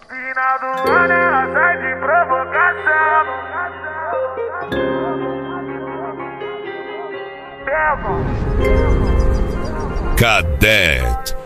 Final do ano ela sai de provocação. Cadet,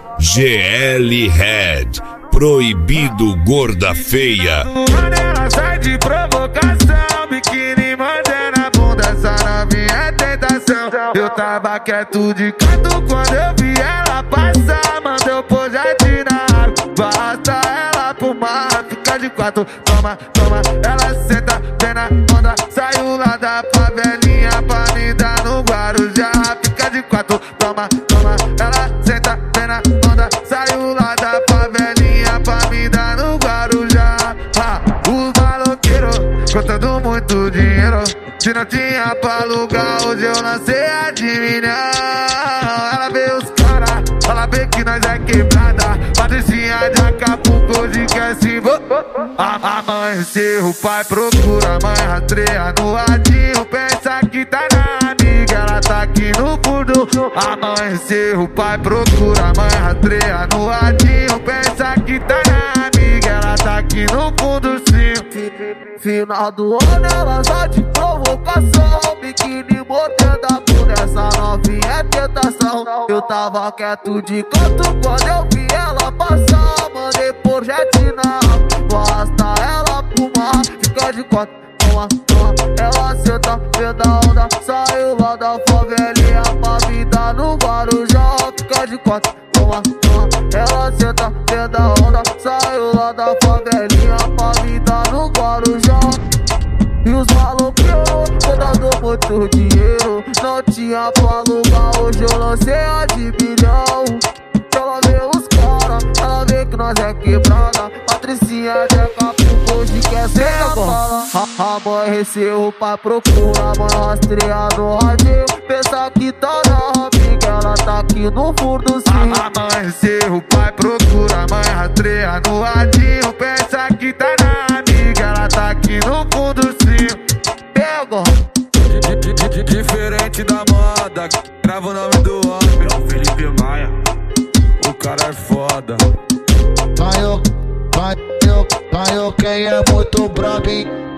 GL Red, proibido gorda feia. Ela sai de provocação, biquíni manda na bunda, essa novinha é tentação. Eu tava quieto de canto quando eu vi ela passar, mandou pôr jardim na água, basta ela pro mar, fica de quatro, toma, toma, ela senta, vem na onda, saiu lá da favelinha pra me dar no Guarujá, fica de quatro, toma, toma, ela senta, vem na onda, saiu lá da favelinha pra me dar no Guarujá. Os maloqueiros contando muito dinheiro, se não tinha pra alugar, hoje eu lancei a de milhão. Ela vê os cara, ela vê que nós é quebrada, Patricinha de Acapulco hoje quer se amanhecer, o pai procura, a mãe rastreia no radinho, pensa que tá na amiga, ela tá aqui no fundo. Amanhecer, o pai procura, a mãe rastreia no radinho, pensa que tá na amiga, ela tá aqui no fundo sim. Final do ano ela só de provocação, biquíni botando a bunda, essa novinha é tentação. Eu tava quieto de canto quando eu vi ela passar, mandei por jet na basta ela pro mar, fica de quatro, toma, toma, ela senta, vendo a onda, saiu lá da favelinha pra me dar no Guarujá, fica de quatro, toma, toma, ela senta, vendo a onda, saiu lá da favelinha pra me dar no Guarujá. E os maloqueiros contando muito dinheiro, não tinha pra alugar, hoje eu lancei a de milhão. Ela vê os cara, ela vê que nós é quebrada, Patricinha de Acapulco hoje quer ser a bala. Amanheceu, o pai procura, a mãe rastreia no radinho, pensa que tá na amiga, ela tá aqui no fundo sim. Amanheceu, o pai procura, a mãe rastreia no radinho, pensa que tá na amiga, ela tá aqui no fundo sim. Pega! Diferente da moda, grava o nome do homem, é o Felipe Maia, o cara é foda. Vai, quem é muito brabo, hein?